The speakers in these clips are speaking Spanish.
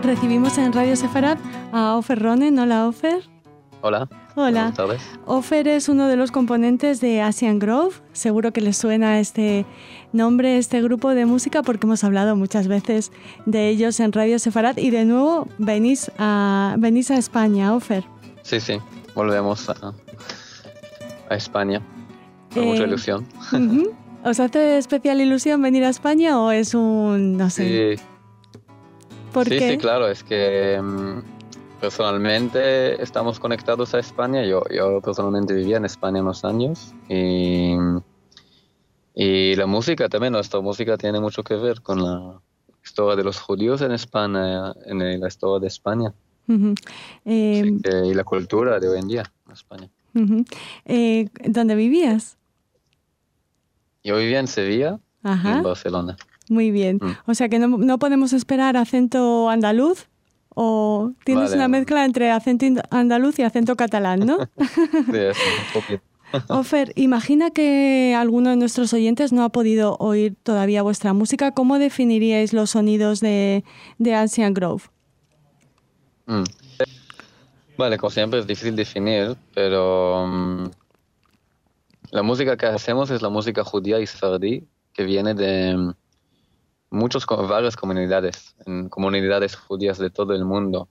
recibimos en Radio Sefarad a Ofer Ronen. Hola, Ofer. Hola. Hola. Buenas tardes. Ofer es uno de los componentes de Asian Grove. Seguro que les suena este nombre, este grupo de música, porque hemos hablado muchas veces de ellos en Radio Sefarad. Y de nuevo venís a España, Ofer. Sí, volvemos a España. Con mucha ilusión. Uh-huh. ¿Os hace especial ilusión venir a España o es un, no sé? Sí. ¿Por qué? Sí, claro, es que personalmente estamos conectados a España. Yo personalmente vivía en España unos años y la música también, nuestra música tiene mucho que ver con la historia de los judíos en España, en la historia de España. Uh-huh. Y la cultura de hoy en día en España. Uh-huh. ¿Dónde vivías? Yo vivía en Sevilla. Ajá. Y en Barcelona. Muy bien. O sea que no podemos esperar acento andaluz, o tienes una mezcla entre acento andaluz y acento catalán, ¿no? Sí, es un poquito. Ofer, imagina que alguno de nuestros oyentes no ha podido oír todavía vuestra música. ¿Cómo definiríais los sonidos de Asian Grove? Vale, como siempre es difícil definir, pero la música que hacemos es la música judía y sefardí, que viene de varias comunidades judías de todo el mundo.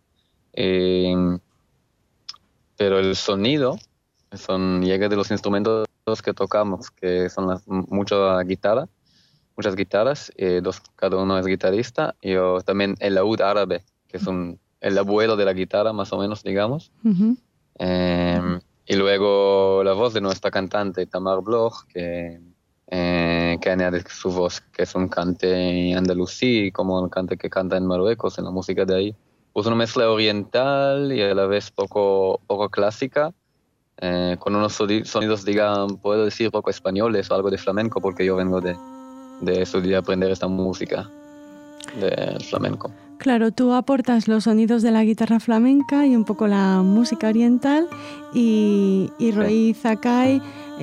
Pero el sonido llega de los instrumentos que tocamos, que son muchas guitarras, cada uno es guitarrista, y también el laúd árabe, que es el abuelo de la guitarra, más o menos, digamos. Uh-huh. Y luego la voz de nuestra cantante, Tamar Bloch, que añade su voz, que es un cante andalusí, como el cante que canta en Marruecos, en la música de ahí. Pues una mezcla oriental y a la vez poco clásica, con unos sonidos, puedo decir, poco españoles o algo de flamenco, porque yo vengo de estudiar, aprender esta música del flamenco. Claro, tú aportas los sonidos de la guitarra flamenca y un poco la música oriental, y Roy Zakai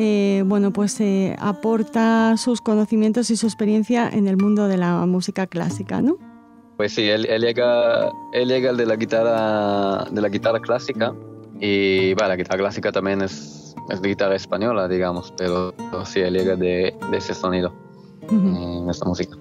aporta sus conocimientos y su experiencia en el mundo de la música clásica, ¿no? Pues sí, él llega el de la guitarra clásica, y la guitarra clásica también es guitarra española, digamos, pero sí, él llega de ese sonido en esta música.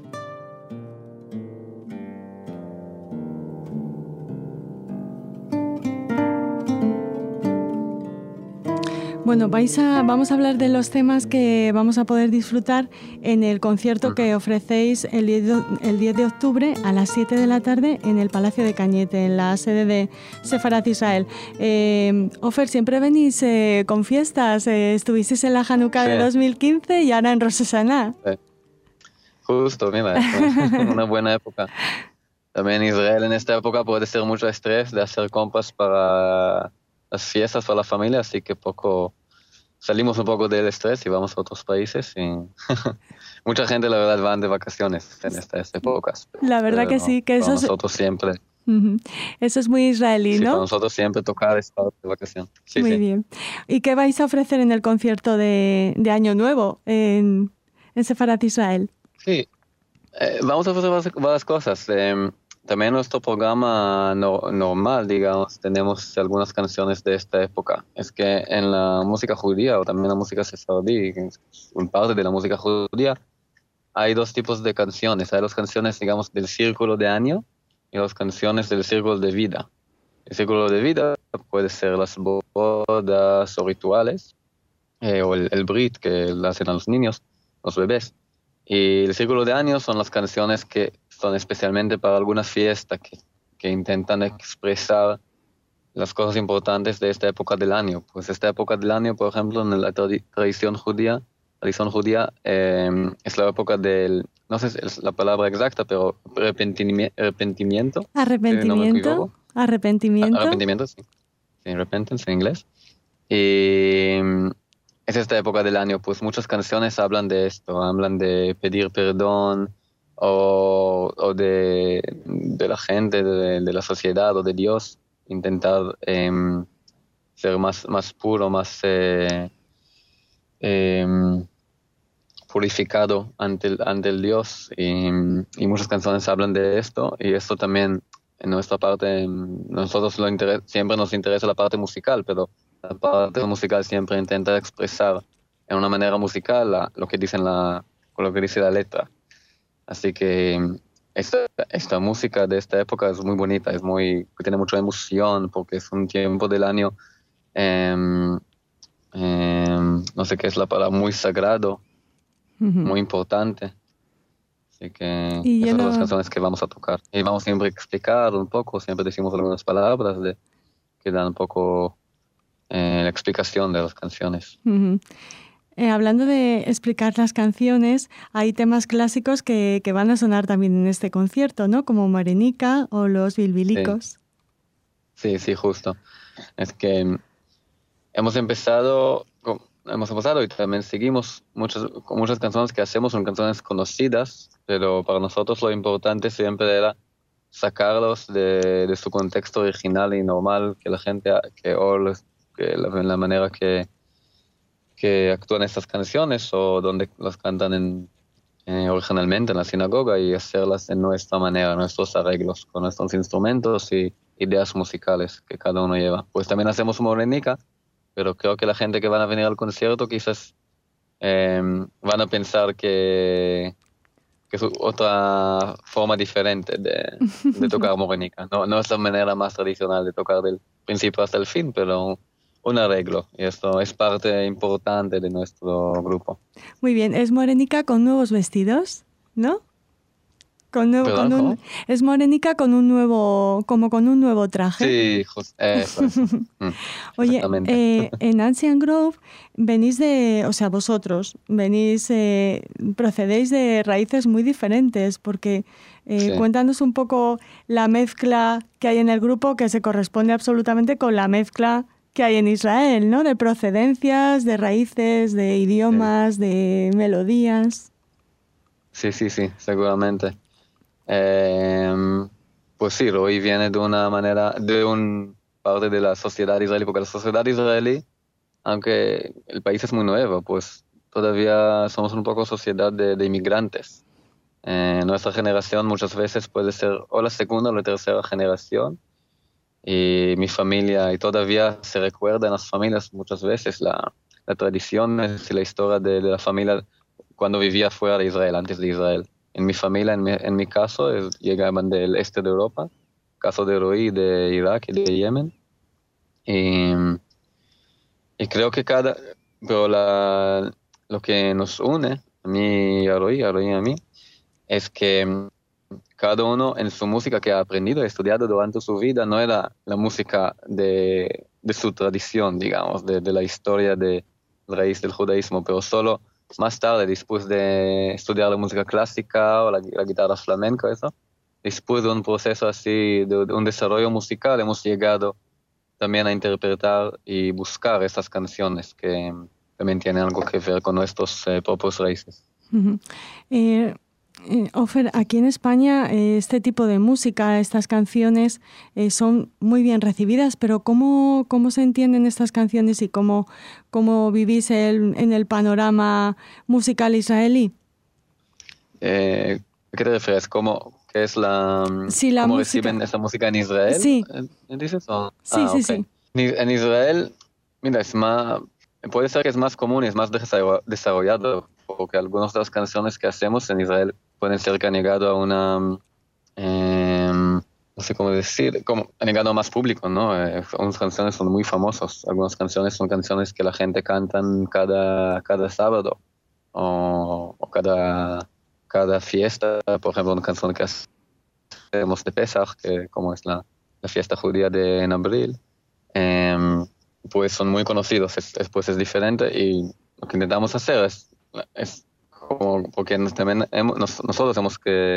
Bueno, vamos a hablar de los temas que vamos a poder disfrutar en el concierto que ofrecéis el 10 de octubre a las 7 de la tarde en el Palacio de Cañete, en la sede de Sefarad Israel. Ofer, siempre venís con fiestas. Estuvisteis en la Hanukkah de 2015 y ahora en Rosh Hashanah. Sí. Justo, mira, es una buena época. También Israel en esta época puede ser mucho estrés de hacer compras para las fiestas para la familia, así que salimos un poco del estrés y vamos a otros países. Y mucha gente, la verdad, van de vacaciones en estas épocas. La verdad que sí, que eso nosotros siempre. Eso es muy israelí, ¿no? Sí, para nosotros siempre tocar estar de vacación. Sí, muy bien. ¿Y qué vais a ofrecer en el concierto de Año Nuevo en Sefarad Israel? Sí, vamos a ofrecer varias cosas. También nuestro programa normal, digamos, tenemos algunas canciones de esta época. Es que en la música judía, o también la música sefardí, en parte de la música judía, hay dos tipos de canciones. Hay las canciones, digamos, del círculo de año y las canciones del círculo de vida. El círculo de vida puede ser las bodas o rituales, o el brit que le hacen a los niños, los bebés. Y el círculo de años son las canciones que son especialmente para algunas fiestas que intentan expresar las cosas importantes de esta época del año. Pues esta época del año, por ejemplo, en la tradición judía, es la época del, no sé si es la palabra exacta, pero arrepentimiento. Arrepentimiento. Arrepentimiento, sí. Sí, repentance en inglés. Y es esta época del año, pues muchas canciones hablan de esto, hablan de pedir perdón o de la gente, de la sociedad o de Dios, intentar ser más puro, más purificado ante el Dios, y muchas canciones hablan de esto, y esto también en nuestra parte, nosotros siempre nos interesa la parte musical, pero la parte musical siempre intenta expresar en una manera musical lo que lo que dice la letra. Así que esta música de esta época es muy bonita, tiene mucha emoción porque es un tiempo del año, no sé qué es la palabra, muy sagrado, muy importante. Así que esas son las canciones que vamos a tocar. Y vamos siempre a explicar un poco, siempre decimos algunas palabras que dan un poco la explicación de las canciones. Hablando de explicar las canciones, hay temas clásicos que van a sonar también en este concierto, ¿no? Como Morenica o Los Bilbilicos. Sí, justo. Es que hemos empezado y también seguimos con muchas canciones que hacemos, son canciones conocidas, pero para nosotros lo importante siempre era sacarlos de su contexto original y normal, que la gente, la manera que actúan estas canciones o donde las cantan originalmente en la sinagoga, y hacerlas en nuestra manera, nuestros arreglos, con nuestros instrumentos y ideas musicales que cada uno lleva. Pues también hacemos Morenica, pero creo que la gente que van a venir al concierto quizás van a pensar que es otra forma diferente de tocar Morenica. No es la manera más tradicional de tocar del principio hasta el fin, pero un arreglo, y esto es parte importante de nuestro grupo. Muy bien, es Morenica con nuevos vestidos, ¿no? Es Morenica con un nuevo traje. Sí, eso. Oye, en Ancient Grove vosotros procedéis de raíces muy diferentes, porque sí. Cuéntanos un poco la mezcla que hay en el grupo, que se corresponde absolutamente con la mezcla que hay en Israel, ¿no? De procedencias, de raíces, de idiomas, de melodías. Sí, seguramente. Pues sí, Roy viene de un parte de la sociedad israelí, porque la sociedad israelí, aunque el país es muy nuevo, pues todavía somos un poco sociedad de inmigrantes. Nuestra generación muchas veces puede ser o la segunda o la tercera generación, y mi familia, y todavía se recuerda en las familias muchas veces la tradiciones y la historia de la familia cuando vivía fuera de Israel, antes de Israel. En mi familia, en mi caso, llegaban del este de Europa, caso de Roí, de Irak y de Yemen. Y creo que pero lo que nos une, a mí y a Roí a mí, es que cada uno en su música que ha aprendido, estudiado durante su vida, no era la música de su tradición, digamos, de la historia de raíz del judaísmo, pero solo más tarde, después de estudiar la música clásica o la guitarra flamenca, después de un proceso así, de un desarrollo musical, hemos llegado también a interpretar y buscar estas canciones que también tienen algo que ver con nuestros propios raíces. Ofer, aquí en España este tipo de música, estas canciones son muy bien recibidas, pero ¿cómo se entienden estas canciones y cómo vivís en el panorama musical israelí? ¿Qué te refieres? ¿Qué es ¿cómo música reciben esa música en Israel? Sí. ¿Dices? Sí. En Israel, mira, puede ser que es más común y es más desarrollado, porque algunas de las canciones que hacemos en Israel pueden ser que han llegado a no sé cómo decir, han llegado a más público, ¿no? Unas canciones son muy famosas, algunas canciones son canciones que la gente cantan cada sábado, o cada fiesta, por ejemplo, una canción que hacemos de Pesach, que como es la fiesta judía en abril, pues son muy conocidos, pues es diferente, y lo que intentamos hacer es como, porque también nosotros hemos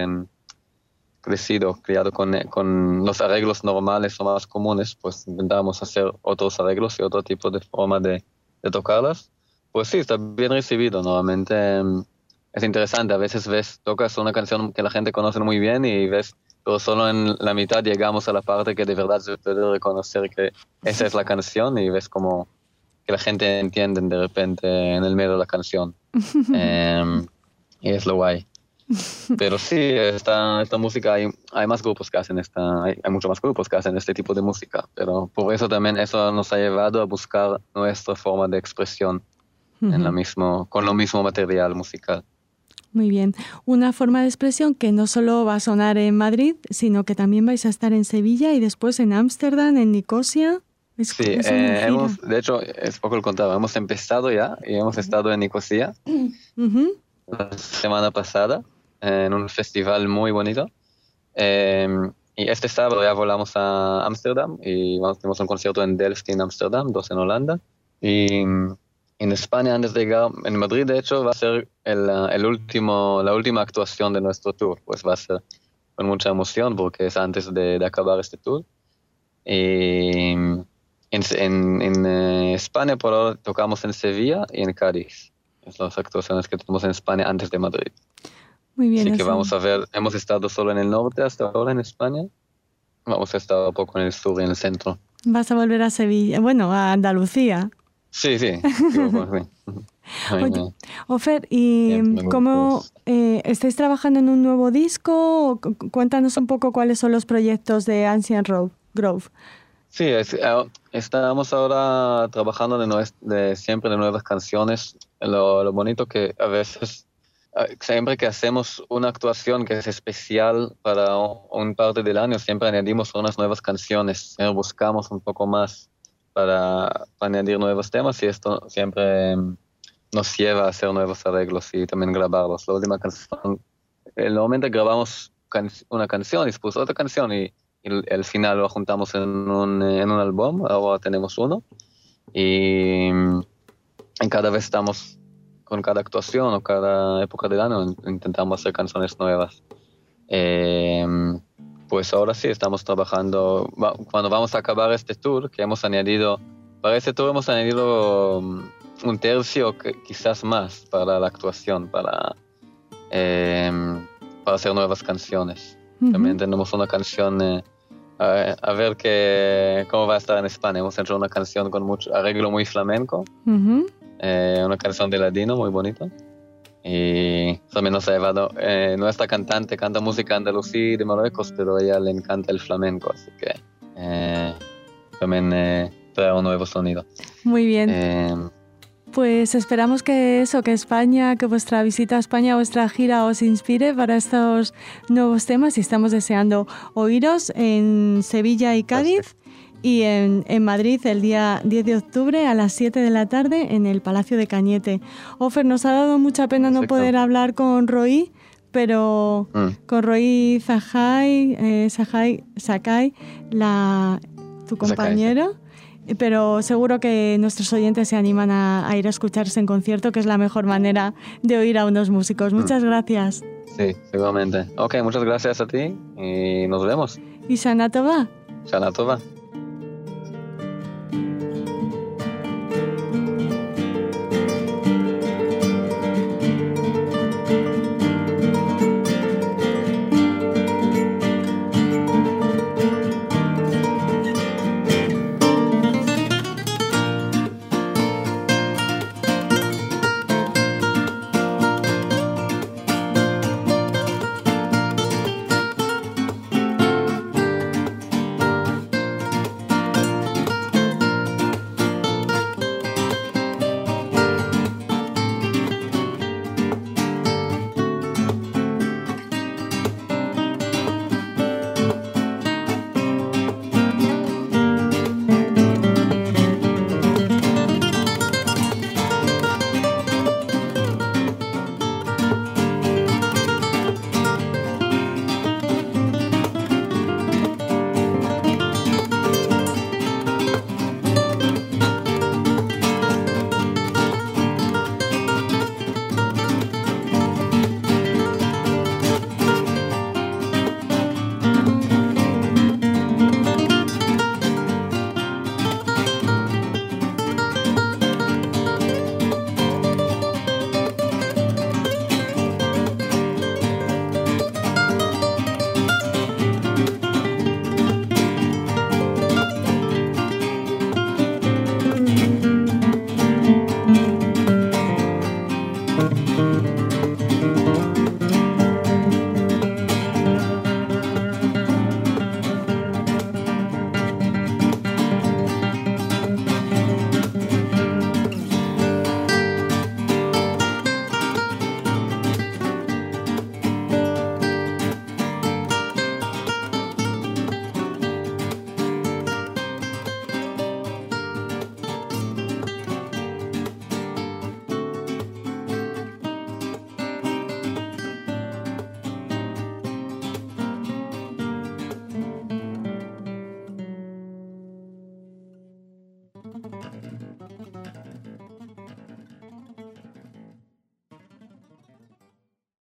criado con los arreglos normales o más comunes, pues intentamos hacer otros arreglos y otro tipo de forma de tocarlas. Pues sí, está bien recibido. Normalmente es interesante, a veces tocas una canción que la gente conoce muy bien y pero solo en la mitad llegamos a la parte que de verdad se puede reconocer que esa es la canción, y ves como que la gente entiende de repente en el medio de la canción. Y es lo guay. Pero sí, esta música, hay más grupos que hacen hay muchos más grupos que hacen este tipo de música, pero por eso también eso nos ha llevado a buscar nuestra forma de expresión con lo mismo material musical. Muy bien. Una forma de expresión que no solo va a sonar en Madrid, sino que también vais a estar en Sevilla y después en Ámsterdam, en Nicosia. Sí, de hecho, es poco el contrario. Hemos empezado ya y hemos estado en Nicosia la semana pasada en un festival muy bonito. Y este sábado ya volamos a Ámsterdam y tenemos un concierto en Delft en Ámsterdam, 2 en Holanda. Y en España, antes de llegar, en Madrid, de hecho, va a ser la última actuación de nuestro tour. Pues va a ser con mucha emoción porque es antes de acabar este tour. Y en España, por ahora, tocamos en Sevilla y en Cádiz. Es las actuaciones que tenemos en España antes de Madrid. Muy bien. Así que vamos a ver, hemos estado solo en el norte hasta ahora en España. Vamos a estar un poco en el sur y en el centro. Vas a volver a Sevilla, bueno, a Andalucía. Sí. Oye, Ofer, ¿y cómo estáis trabajando en un nuevo disco? Cuéntanos un poco cuáles son los proyectos de Ancient Grove. Sí, estamos ahora trabajando siempre de nuevas canciones. Lo bonito que a veces, siempre que hacemos una actuación que es especial para un parte del año, siempre añadimos unas nuevas canciones. Buscamos un poco más para añadir nuevos temas y esto siempre nos lleva a hacer nuevos arreglos y también grabarlos. La última canción, normalmente grabamos una canción y después otra canción y el final lo juntamos en un álbum. Ahora tenemos uno y cada vez estamos con cada actuación o cada época del año intentamos hacer canciones nuevas. Pues ahora sí estamos trabajando. Cuando vamos a acabar este tour, que para este tour hemos añadido un tercio, quizás más, para la actuación, para hacer nuevas canciones. También tenemos una canción, a ver cómo va a estar en España. Hemos hecho una canción con mucho arreglo muy flamenco, una canción de ladino muy bonita. Y también nos ha llevado, nuestra cantante canta música andalusí de Marruecos, pero a ella le encanta el flamenco, así que también trae un nuevo sonido. Muy bien. Pues esperamos que España, que vuestra visita a España, vuestra gira os inspire para estos nuevos temas y estamos deseando oíros en Sevilla y Cádiz. Y en Madrid el día 10 de octubre a las 7 de la tarde en el Palacio de Cañete. Ofer, nos ha dado mucha pena no poder hablar con Roí, pero con Roí Sakai, tu compañero, pero seguro que nuestros oyentes se animan a ir a escucharse en concierto, que es la mejor manera de oír a unos músicos. Muchas gracias. Sí, seguramente. Ok, muchas gracias a ti y nos vemos. Y Shana Tova. Shana Tova.